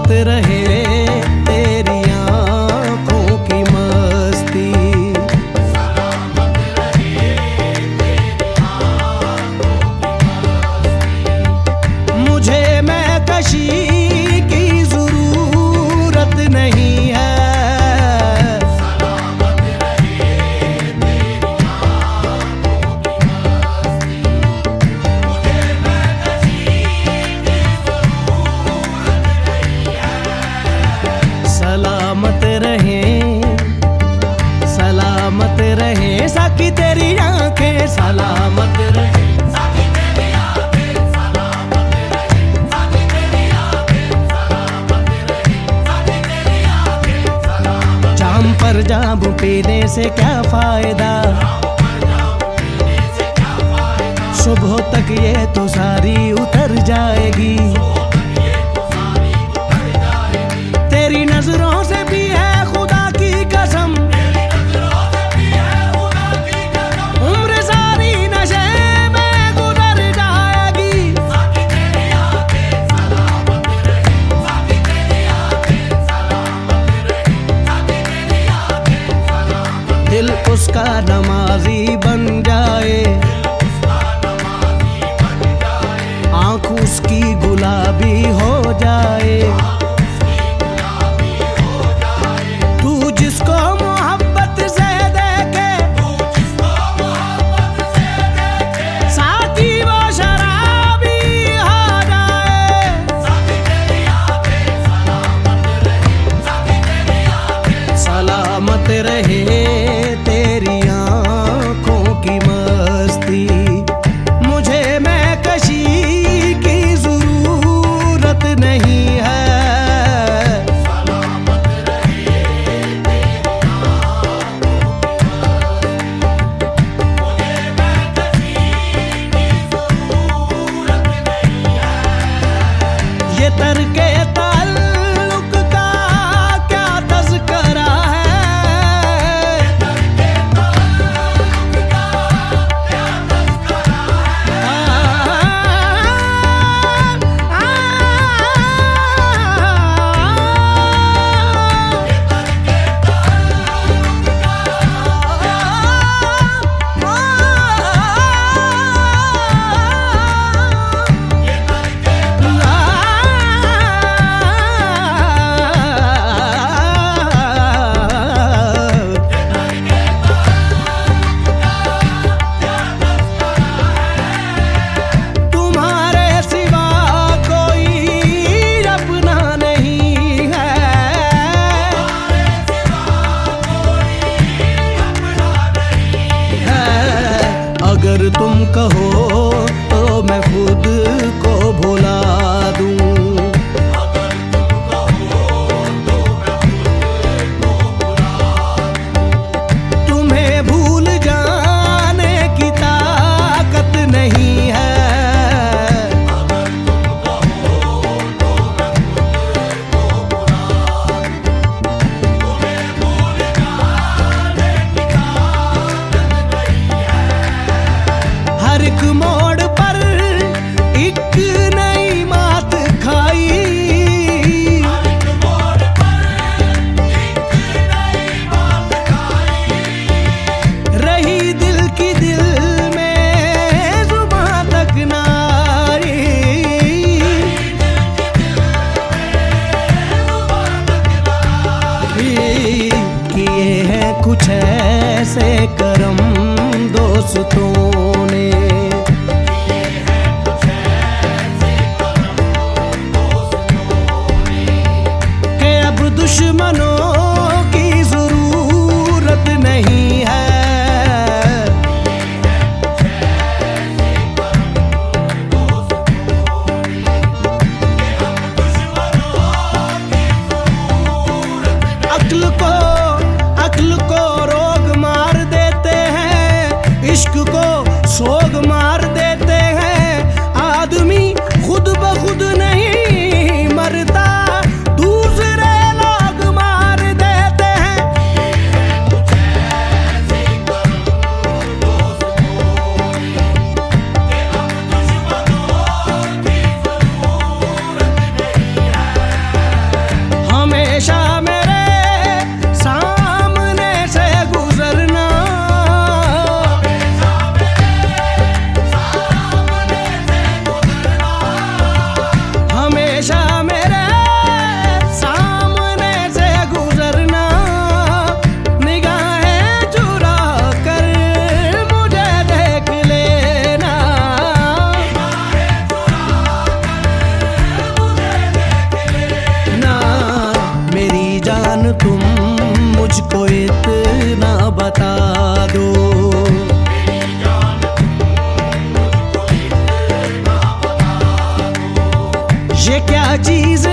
सलामत रहे तेरी आंखों की मस्ती। सलामत रहे तेरी आंखों की मस्ती। मुझे मैं कशी की जरूरत नहीं है। सलामत रहे तेरी आंखों की मस्ती। मुझे मैं कशी की जरूरत नहीं है। सलामत रहे साकी तेरी आंखें, सलामत रहे साकी तेरी आंखें, सलामत रहे साकी तेरी आंखें, सलामत रहे साकी तेरी आंखें, सलामत। जाम पर जाम पीने से क्या फायदा, सुबह तक ये तो सारी उतर जाएगी। तेरी नजरों से भी है खुदा की कसम, उम्र सारी नशे में गुजर जाएगी। दिल उसका नमाजी बन जाए, आँख उसकी गुलाबी हो जाए। तू जिसको मोहब्बत से देखे, साथी वो शराबी हो जाए। सलामत रहे तेरी आंखों की मस्ती। मुझे मैं कशी की जरूरत नहीं है। ये तरके ताल्लुक का क्या तज़किरा है। तुम्हारे सिवा कोई अपना नहीं है। अगर तुम कहो तो मैं खुद को भुला दूं। तुम्हें भूल जाने की ताकत नहीं है। हर एक मोड़ पर एक नई मात खाई, रही दिल की दिल में जुबां तक नारी। किए हैं कुछ ऐसे करम दोस्तों ने, कि अब दुश्मनों की जरूरत नहीं है। अक्ल को रोग मार देते हैं, इश्क को सोग मार देते हैं। आदमी खुद ब खुद नहीं मरता, दूसरे लोग मार देते हैं। अजीज